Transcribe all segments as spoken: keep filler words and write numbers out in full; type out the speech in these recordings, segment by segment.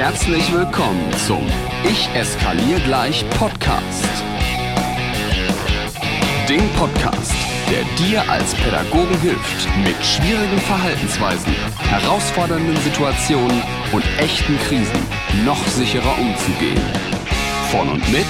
Herzlich willkommen zum Ich eskaliere gleich Podcast. Dem Podcast, der dir als Pädagogen hilft, mit schwierigen Verhaltensweisen, herausfordernden Situationen und echten Krisen noch sicherer umzugehen. Von und mit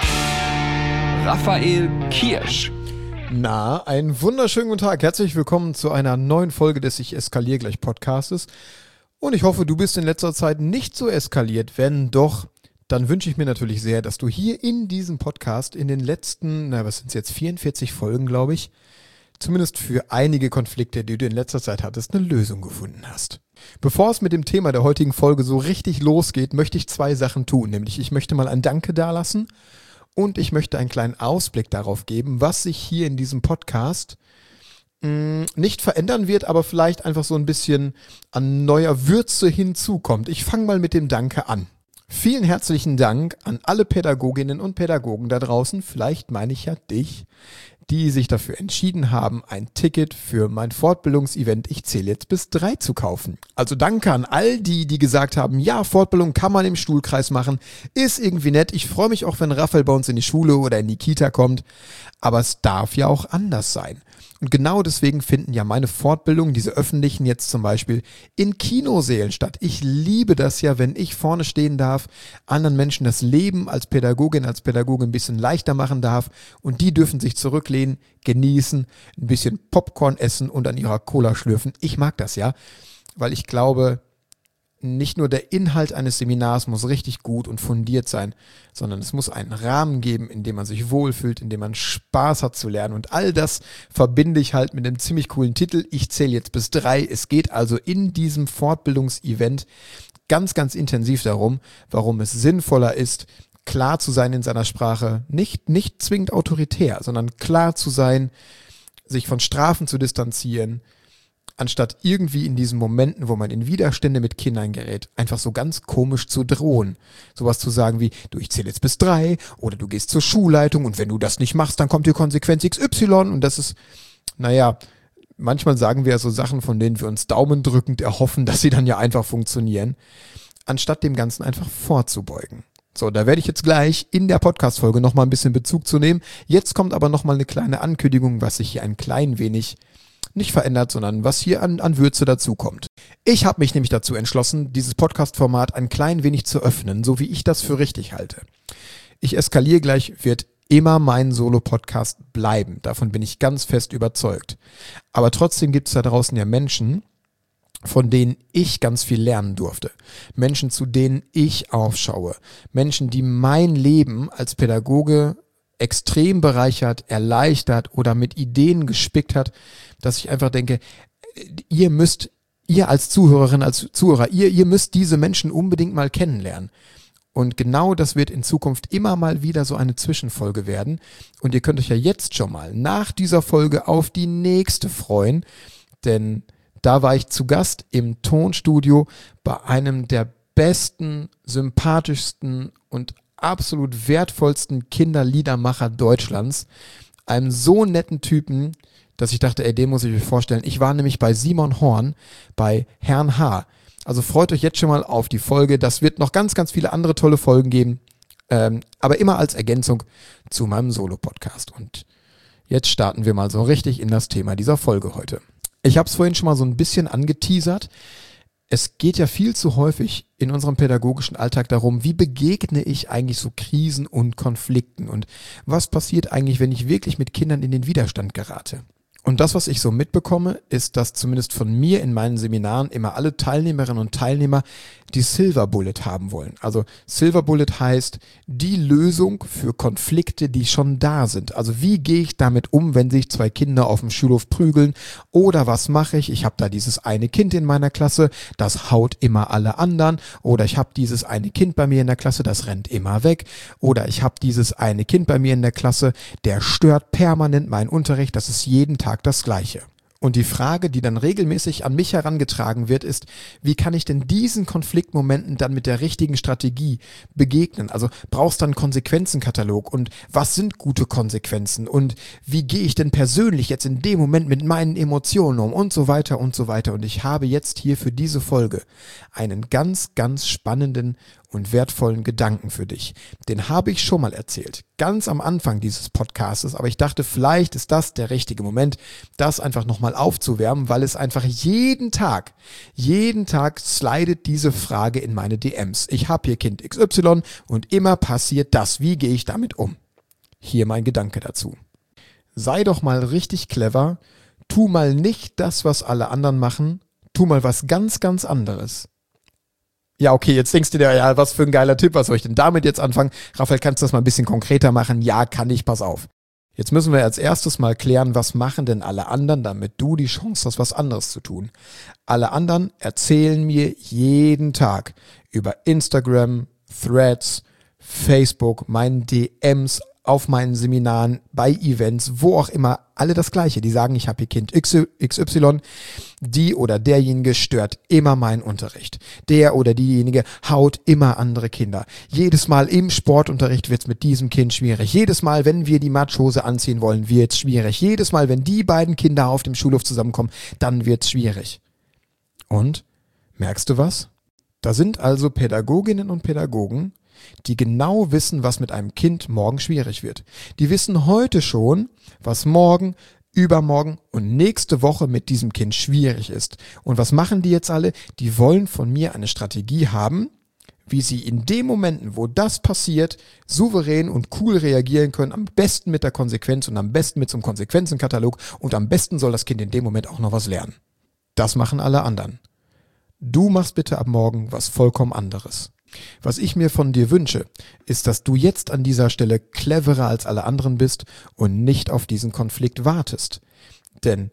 Raphael Kirsch. Na, einen wunderschönen guten Tag. Herzlich willkommen zu einer neuen Folge des Ich eskaliere gleich Podcastes. Und ich hoffe, du bist in letzter Zeit nicht so eskaliert. Wenn doch, dann wünsche ich mir natürlich sehr, dass du hier in diesem Podcast in den letzten, na was sind es jetzt, vierundvierzig Folgen, glaube ich, zumindest für einige Konflikte, die du in letzter Zeit hattest, eine Lösung gefunden hast. Bevor es mit dem Thema der heutigen Folge so richtig losgeht, möchte ich zwei Sachen tun. Nämlich, ich möchte mal ein Danke dalassen und ich möchte einen kleinen Ausblick darauf geben, was sich hier in diesem Podcast nicht verändern wird, aber vielleicht einfach so ein bisschen an neuer Würze hinzukommt. Ich fange mal mit dem Danke an. Vielen herzlichen Dank an alle Pädagoginnen und Pädagogen da draußen, vielleicht meine ich ja dich, die sich dafür entschieden haben, ein Ticket für mein Fortbildungsevent Ich zähle jetzt bis drei zu kaufen. Also danke an all die, die gesagt haben, ja, Fortbildung kann man im Stuhlkreis machen, ist irgendwie nett. Ich freue mich auch, wenn Raphael bei uns in die Schule oder in die Kita kommt, aber es darf ja auch anders sein. Und genau deswegen finden ja meine Fortbildungen, diese öffentlichen jetzt zum Beispiel, in Kinosälen statt. Ich liebe das ja, wenn ich vorne stehen darf, anderen Menschen das Leben als Pädagogin, als Pädagoge ein bisschen leichter machen darf und die dürfen sich zurücklehnen, genießen, ein bisschen Popcorn essen und an ihrer Cola schlürfen. Ich mag das ja, weil ich glaube, nicht nur der Inhalt eines Seminars muss richtig gut und fundiert sein, sondern es muss einen Rahmen geben, in dem man sich wohlfühlt, in dem man Spaß hat zu lernen. Und all das verbinde ich halt mit einem ziemlich coolen Titel. Ich zähle jetzt bis drei. Es geht also in diesem Fortbildungsevent ganz, ganz intensiv darum, warum es sinnvoller ist, klar zu sein in seiner Sprache. Nicht, nicht zwingend autoritär, sondern klar zu sein, sich von Strafen zu distanzieren, anstatt irgendwie in diesen Momenten, wo man in Widerstände mit Kindern gerät, einfach so ganz komisch zu drohen. Sowas zu sagen wie, du, ich zähle jetzt bis drei oder du gehst zur Schulleitung und wenn du das nicht machst, dann kommt die Konsequenz X Y und das ist, naja, manchmal sagen wir ja so Sachen, von denen wir uns daumendrückend erhoffen, dass sie dann ja einfach funktionieren, anstatt dem Ganzen einfach vorzubeugen. So, da werde ich jetzt gleich in der Podcast-Folge nochmal ein bisschen Bezug zu nehmen. Jetzt kommt aber nochmal eine kleine Ankündigung, was sich hier ein klein wenig nicht verändert, sondern was hier an, an Würze dazukommt. Ich habe mich nämlich dazu entschlossen, dieses Podcast-Format ein klein wenig zu öffnen, so wie ich das für richtig halte. Ich eskaliere gleich wird immer mein Solo-Podcast bleiben. Davon bin ich ganz fest überzeugt. Aber trotzdem gibt es da draußen ja Menschen, von denen ich ganz viel lernen durfte. Menschen, zu denen ich aufschaue. Menschen, die mein Leben als Pädagoge extrem bereichert, erleichtert oder mit Ideen gespickt hat, dass ich einfach denke, ihr müsst, ihr als Zuhörerin, als Zuhörer, ihr, ihr müsst diese Menschen unbedingt mal kennenlernen. Und genau das wird in Zukunft immer mal wieder so eine Zwischenfolge werden. Und ihr könnt euch ja jetzt schon mal nach dieser Folge auf die nächste freuen, denn da war ich zu Gast im Tonstudio bei einem der besten, sympathischsten und absolut wertvollsten Kinderliedermacher Deutschlands. Einem so netten Typen, dass ich dachte, ey, den muss ich mir vorstellen. Ich war nämlich bei Simon Horn, bei Herrn H. Also freut euch jetzt schon mal auf die Folge. Das wird noch ganz, ganz viele andere tolle Folgen geben. Ähm, aber immer als Ergänzung zu meinem Solo-Podcast. Und jetzt starten wir mal so richtig in das Thema dieser Folge heute. Ich habe es vorhin schon mal so ein bisschen angeteasert. Es geht ja viel zu häufig in unserem pädagogischen Alltag darum, wie begegne ich eigentlich so Krisen und Konflikten und was passiert eigentlich, wenn ich wirklich mit Kindern in den Widerstand gerate. Und das, was ich so mitbekomme, ist, dass zumindest von mir in meinen Seminaren immer alle Teilnehmerinnen und Teilnehmer die Silver Bullet haben wollen. Also Silver Bullet heißt die Lösung für Konflikte, die schon da sind. Also wie gehe ich damit um, wenn sich zwei Kinder auf dem Schulhof prügeln? Oder was mache ich? Ich habe da dieses eine Kind in meiner Klasse, das haut immer alle anderen. Oder ich habe dieses eine Kind bei mir in der Klasse, das rennt immer weg. Oder ich habe dieses eine Kind bei mir in der Klasse, der stört permanent meinen Unterricht. Das ist jeden Tag das Gleiche. Und die Frage, die dann regelmäßig an mich herangetragen wird, ist, wie kann ich denn diesen Konfliktmomenten dann mit der richtigen Strategie begegnen? Also brauchst du einen Konsequenzenkatalog und was sind gute Konsequenzen und wie gehe ich denn persönlich jetzt in dem Moment mit meinen Emotionen um und so weiter und so weiter. Und ich habe jetzt hier für diese Folge einen ganz, ganz spannenden und wertvollen Gedanken für dich. Den habe ich schon mal erzählt, ganz am Anfang dieses Podcastes, aber ich dachte, vielleicht ist das der richtige Moment, das einfach nochmal aufzuwärmen, weil es einfach jeden Tag, jeden Tag slidet diese Frage in meine D Ms. Ich habe hier Kind X Y und immer passiert das. Wie gehe ich damit um? Hier mein Gedanke dazu. Sei doch mal richtig clever, tu mal nicht das, was alle anderen machen, tu mal was ganz, ganz anderes. Ja, okay, jetzt denkst du dir, ja, was für ein geiler Tipp, was soll ich denn damit jetzt anfangen? Raphael, kannst du das mal ein bisschen konkreter machen? Ja, kann ich, pass auf. Jetzt müssen wir als erstes mal klären, was machen denn alle anderen, damit du die Chance hast, was anderes zu tun. Alle anderen erzählen mir jeden Tag über Instagram, Threads, Facebook, meinen D Ms, auf meinen Seminaren, bei Events, wo auch immer, alle das Gleiche. Die sagen, ich habe hier Kind X Y, die oder derjenige stört immer meinen Unterricht. Der oder diejenige haut immer andere Kinder. Jedes Mal im Sportunterricht wird es mit diesem Kind schwierig. Jedes Mal, wenn wir die Matschhose anziehen wollen, wird es schwierig. Jedes Mal, wenn die beiden Kinder auf dem Schulhof zusammenkommen, dann wird es schwierig. Und, merkst du was? Da sind also Pädagoginnen und Pädagogen, die genau wissen, was mit einem Kind morgen schwierig wird. Die wissen heute schon, was morgen, übermorgen und nächste Woche mit diesem Kind schwierig ist. Und was machen die jetzt alle? Die wollen von mir eine Strategie haben, wie sie in den Momenten, wo das passiert, souverän und cool reagieren können, am besten mit der Konsequenz und am besten mit so einem Konsequenzenkatalog und am besten soll das Kind in dem Moment auch noch was lernen. Das machen alle anderen. Du machst bitte ab morgen was vollkommen anderes. Was ich mir von dir wünsche, ist, dass du jetzt an dieser Stelle cleverer als alle anderen bist und nicht auf diesen Konflikt wartest. Denn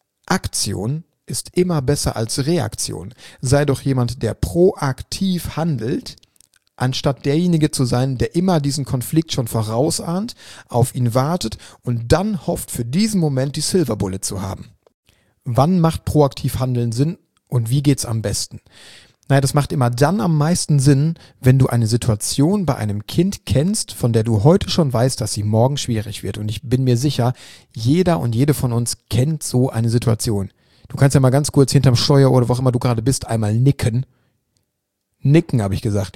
Aktion ist immer besser als Reaktion. Sei doch jemand, der proaktiv handelt, anstatt derjenige zu sein, der immer diesen Konflikt schon vorausahnt, auf ihn wartet und dann hofft, für diesen Moment die Silver Bullet zu haben. Wann macht proaktiv Handeln Sinn und wie geht's am besten? Naja, das macht immer dann am meisten Sinn, wenn du eine Situation bei einem Kind kennst, von der du heute schon weißt, dass sie morgen schwierig wird. Und ich bin mir sicher, jeder und jede von uns kennt so eine Situation. Du kannst ja mal ganz kurz hinterm Steuer oder wo auch immer du gerade bist, einmal nicken. Nicken, habe ich gesagt.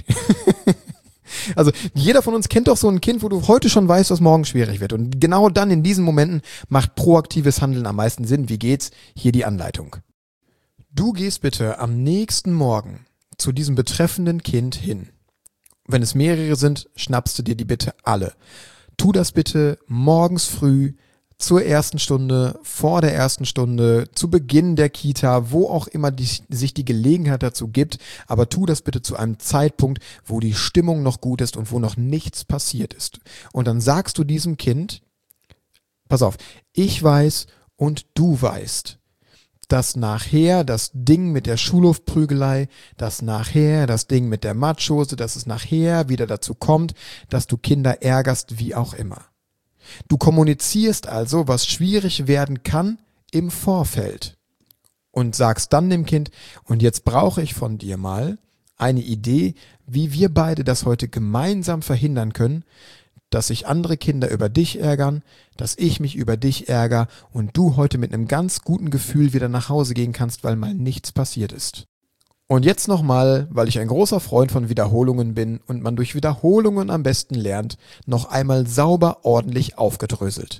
Also jeder von uns kennt doch so ein Kind, wo du heute schon weißt, dass morgen schwierig wird. Und genau dann in diesen Momenten macht proaktives Handeln am meisten Sinn. Wie geht's? Hier die Anleitung. Du gehst bitte am nächsten Morgen zu diesem betreffenden Kind hin. Wenn es mehrere sind, schnappst du dir die bitte alle. Tu das bitte morgens früh, zur ersten Stunde, vor der ersten Stunde, zu Beginn der Kita, wo auch immer die, sich die Gelegenheit dazu gibt. Aber tu das bitte zu einem Zeitpunkt, wo die Stimmung noch gut ist und wo noch nichts passiert ist. Und dann sagst du diesem Kind, pass auf, ich weiß und du weißt, dass nachher das Ding mit der Schulhofprügelei, dass nachher das Ding mit der Matschhose, dass es nachher wieder dazu kommt, dass du Kinder ärgerst, wie auch immer. Du kommunizierst also, was schwierig werden kann, im Vorfeld und sagst dann dem Kind, und jetzt brauche ich von dir mal eine Idee, wie wir beide das heute gemeinsam verhindern können, dass sich andere Kinder über dich ärgern, dass ich mich über dich ärgere und du heute mit einem ganz guten Gefühl wieder nach Hause gehen kannst, weil mal nichts passiert ist. Und jetzt nochmal, weil ich ein großer Freund von Wiederholungen bin und man durch Wiederholungen am besten lernt, noch einmal sauber ordentlich aufgedröselt.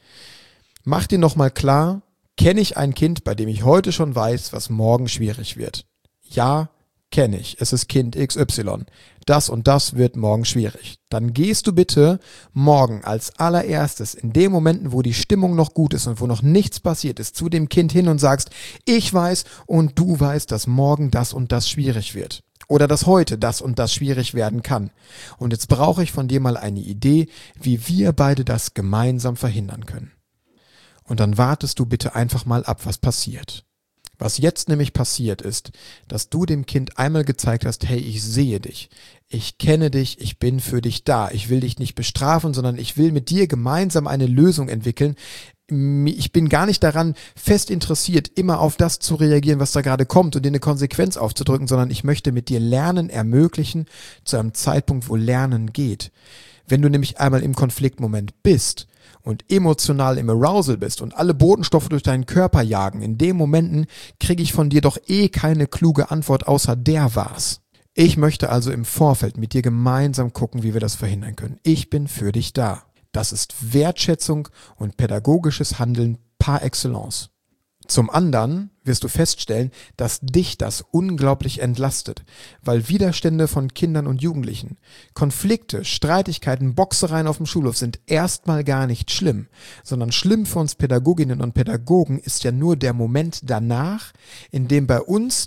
Mach dir nochmal klar, kenne ich ein Kind, bei dem ich heute schon weiß, was morgen schwierig wird? Ja, kenne ich. Es ist Kind X Y. Das und das wird morgen schwierig. Dann gehst du bitte morgen als allererstes in den Momenten, wo die Stimmung noch gut ist und wo noch nichts passiert ist, zu dem Kind hin und sagst, ich weiß und du weißt, dass morgen das und das schwierig wird. Oder dass heute das und das schwierig werden kann. Und jetzt brauche ich von dir mal eine Idee, wie wir beide das gemeinsam verhindern können. Und dann wartest du bitte einfach mal ab, was passiert. Was jetzt nämlich passiert ist, dass du dem Kind einmal gezeigt hast, hey, ich sehe dich, ich kenne dich, ich bin für dich da, ich will dich nicht bestrafen, sondern ich will mit dir gemeinsam eine Lösung entwickeln, ich bin gar nicht daran fest interessiert, immer auf das zu reagieren, was da gerade kommt und dir eine Konsequenz aufzudrücken, sondern ich möchte mit dir Lernen ermöglichen zu einem Zeitpunkt, wo Lernen geht. Wenn du nämlich einmal im Konfliktmoment bist und emotional im Arousal bist und alle Botenstoffe durch deinen Körper jagen, in den Momenten kriege ich von dir doch eh keine kluge Antwort, außer der war's. Ich möchte also im Vorfeld mit dir gemeinsam gucken, wie wir das verhindern können. Ich bin für dich da. Das ist Wertschätzung und pädagogisches Handeln par excellence. Zum anderen wirst du feststellen, dass dich das unglaublich entlastet, weil Widerstände von Kindern und Jugendlichen, Konflikte, Streitigkeiten, Boxereien auf dem Schulhof sind erstmal gar nicht schlimm, sondern schlimm für uns Pädagoginnen und Pädagogen ist ja nur der Moment danach, in dem bei uns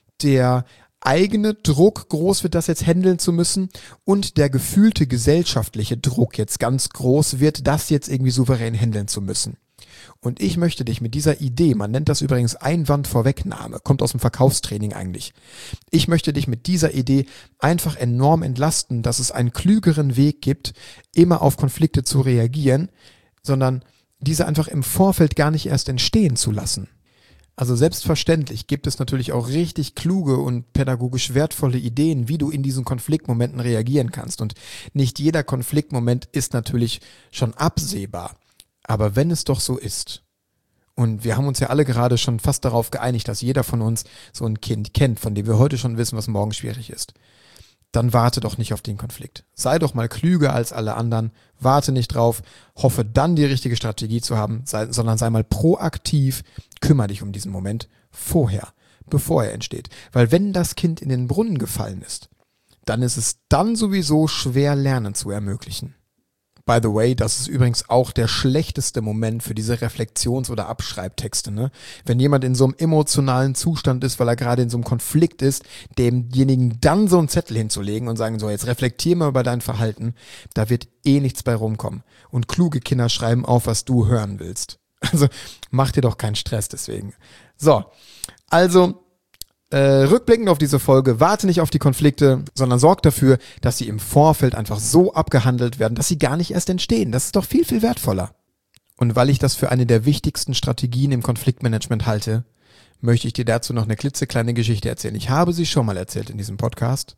der eigene Druck groß wird, das jetzt handeln zu müssen und der gefühlte gesellschaftliche Druck jetzt ganz groß wird, das jetzt irgendwie souverän handeln zu müssen. Und ich möchte dich mit dieser Idee, man nennt das übrigens Einwandvorwegnahme, kommt aus dem Verkaufstraining eigentlich. Ich möchte dich mit dieser Idee einfach enorm entlasten, dass es einen klügeren Weg gibt, immer auf Konflikte zu reagieren, sondern diese einfach im Vorfeld gar nicht erst entstehen zu lassen. Also selbstverständlich gibt es natürlich auch richtig kluge und pädagogisch wertvolle Ideen, wie du in diesen Konfliktmomenten reagieren kannst. Und nicht jeder Konfliktmoment ist natürlich schon absehbar. Aber wenn es doch so ist, und wir haben uns ja alle gerade schon fast darauf geeinigt, dass jeder von uns so ein Kind kennt, von dem wir heute schon wissen, was morgen schwierig ist, dann warte doch nicht auf den Konflikt. Sei doch mal klüger als alle anderen, warte nicht drauf, hoffe dann die richtige Strategie zu haben, sei, sondern sei mal proaktiv, kümmere dich um diesen Moment vorher, bevor er entsteht. Weil wenn das Kind in den Brunnen gefallen ist, dann ist es dann sowieso schwer, Lernen zu ermöglichen. By the way, das ist übrigens auch der schlechteste Moment für diese Reflexions- oder Abschreibtexte, ne? Wenn jemand in so einem emotionalen Zustand ist, weil er gerade in so einem Konflikt ist, demjenigen dann so einen Zettel hinzulegen und sagen so, jetzt reflektier mal über dein Verhalten, da wird eh nichts bei rumkommen. Und kluge Kinder schreiben auf, was du hören willst. Also mach dir doch keinen Stress deswegen. So, also Äh, rückblickend auf diese Folge, warte nicht auf die Konflikte, sondern sorg dafür, dass sie im Vorfeld einfach so abgehandelt werden, dass sie gar nicht erst entstehen. Das ist doch viel, viel wertvoller. Und weil ich das für eine der wichtigsten Strategien im Konfliktmanagement halte, möchte ich dir dazu noch eine klitzekleine Geschichte erzählen. Ich habe sie schon mal erzählt in diesem Podcast,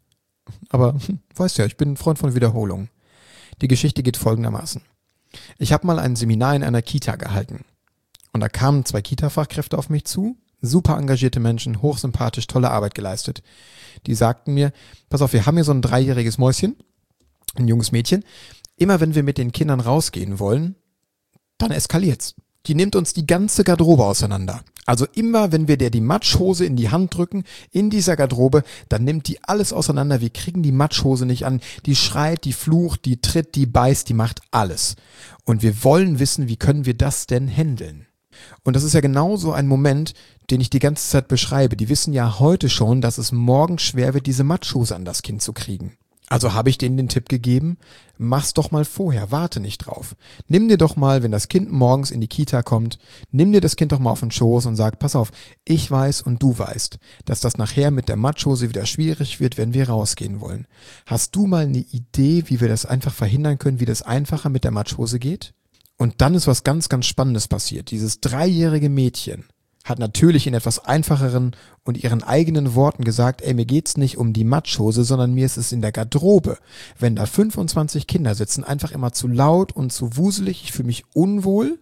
aber hm, weißt ja, ich bin ein Freund von Wiederholungen. Die Geschichte geht folgendermaßen. Ich habe mal ein Seminar in einer Kita gehalten und da kamen zwei Kita-Fachkräfte auf mich zu, super engagierte Menschen, hochsympathisch, tolle Arbeit geleistet. Die sagten mir, pass auf, wir haben hier so ein dreijähriges Mäuschen, ein junges Mädchen. Immer wenn wir mit den Kindern rausgehen wollen, dann eskaliert's. Die nimmt uns die ganze Garderobe auseinander. Also immer, wenn wir der die Matschhose in die Hand drücken, in dieser Garderobe, dann nimmt die alles auseinander. Wir kriegen die Matschhose nicht an. Die schreit, die flucht, die tritt, die beißt, die macht alles. Und wir wollen wissen, wie können wir das denn handeln? Und das ist ja genauso ein Moment, den ich die ganze Zeit beschreibe. Die wissen ja heute schon, dass es morgen schwer wird, diese Matschhose an das Kind zu kriegen. Also habe ich denen den Tipp gegeben, mach's doch mal vorher, warte nicht drauf. Nimm dir doch mal, wenn das Kind morgens in die Kita kommt, nimm dir das Kind doch mal auf den Schoß und sag, pass auf, ich weiß und du weißt, dass das nachher mit der Matschhose wieder schwierig wird, wenn wir rausgehen wollen. Hast du mal eine Idee, wie wir das einfach verhindern können, wie das einfacher mit der Matschhose geht? Und dann ist was ganz, ganz Spannendes passiert. Dieses dreijährige Mädchen hat natürlich in etwas einfacheren und ihren eigenen Worten gesagt, ey, mir geht's nicht um die Matschhose, sondern mir ist es in der Garderobe. Wenn da fünfundzwanzig Kinder sitzen, einfach immer zu laut und zu wuselig, ich fühle mich unwohl,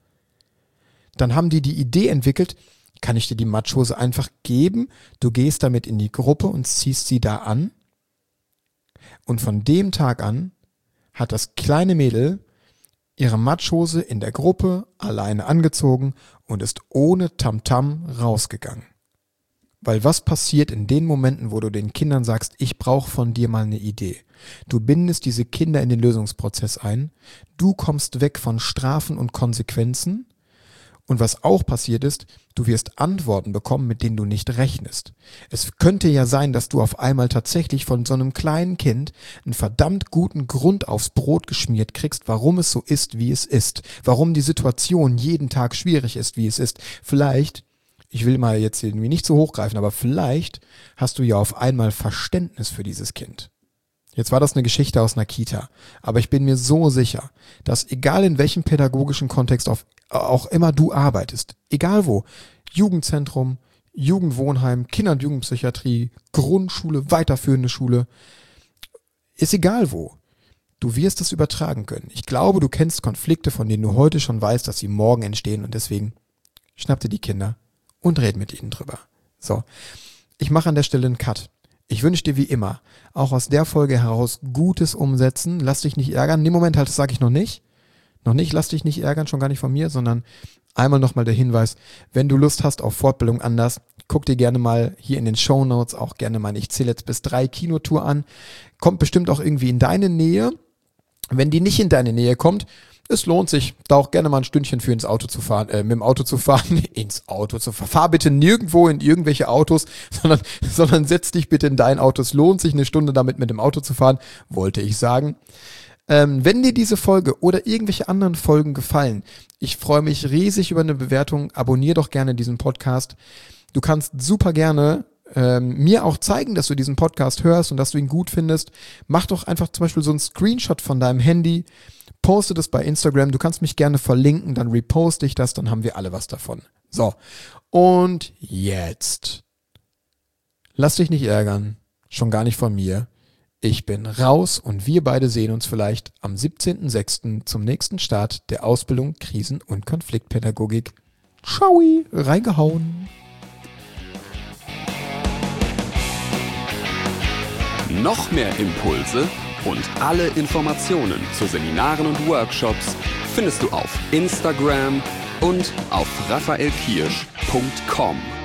dann haben die die Idee entwickelt, kann ich dir die Matschhose einfach geben, du gehst damit in die Gruppe und ziehst sie da an. Und von dem Tag an hat das kleine Mädel ihre Matschhose in der Gruppe alleine angezogen und ist ohne Tamtam rausgegangen. Weil was passiert in den Momenten, wo du den Kindern sagst, ich brauche von dir mal eine Idee? Du bindest diese Kinder in den Lösungsprozess ein, du kommst weg von Strafen und Konsequenzen und was auch passiert ist, du wirst Antworten bekommen, mit denen du nicht rechnest. Es könnte ja sein, dass du auf einmal tatsächlich von so einem kleinen Kind einen verdammt guten Grund aufs Brot geschmiert kriegst, warum es so ist, wie es ist. Warum die Situation jeden Tag schwierig ist, wie es ist. Vielleicht, ich will mal jetzt irgendwie nicht zu hoch greifen, aber vielleicht hast du ja auf einmal Verständnis für dieses Kind. Jetzt war das eine Geschichte aus einer Kita, aber ich bin mir so sicher, dass egal in welchem pädagogischen Kontext auf, auch immer du arbeitest, egal wo, Jugendzentrum, Jugendwohnheim, Kinder- und Jugendpsychiatrie, Grundschule, weiterführende Schule, ist egal wo, du wirst es übertragen können. Ich glaube, du kennst Konflikte, von denen du heute schon weißt, dass sie morgen entstehen und deswegen schnapp dir die Kinder und red mit ihnen drüber. So, ich mache an der Stelle einen Cut. Ich wünsche dir wie immer, auch aus der Folge heraus Gutes umsetzen. Lass dich nicht ärgern. In dem Moment halt, das sage ich noch nicht. Noch nicht, lass dich nicht ärgern, schon gar nicht von mir, sondern einmal nochmal der Hinweis, wenn du Lust hast auf Fortbildung anders, guck dir gerne mal hier in den Shownotes auch gerne mal Ich zähle jetzt bis drei Kinotour an. Kommt bestimmt auch irgendwie in deine Nähe. Wenn die nicht in deine Nähe kommt, es lohnt sich, da auch gerne mal ein Stündchen für ins Auto zu fahren, äh, mit dem Auto zu fahren, ins Auto zu fahren. Fahr bitte nirgendwo in irgendwelche Autos, sondern, sondern setz dich bitte in dein Auto. Es lohnt sich, eine Stunde damit mit dem Auto zu fahren, wollte ich sagen. Ähm, wenn dir diese Folge oder irgendwelche anderen Folgen gefallen, ich freue mich riesig über eine Bewertung. Abonnier doch gerne diesen Podcast. Du kannst super gerne ähm, mir auch zeigen, dass du diesen Podcast hörst und dass du ihn gut findest. Mach doch einfach zum Beispiel so einen Screenshot von deinem Handy, poste das bei Instagram, du kannst mich gerne verlinken, dann reposte ich das, dann haben wir alle was davon. So, und jetzt, lass dich nicht ärgern, schon gar nicht von mir. Ich bin raus und wir beide sehen uns vielleicht am siebzehnten sechsten zum nächsten Start der Ausbildung Krisen- und Konfliktpädagogik. Ciao, reingehauen. Noch mehr Impulse und alle Informationen zu Seminaren und Workshops findest du auf Instagram und auf raphaelkirsch punkt com.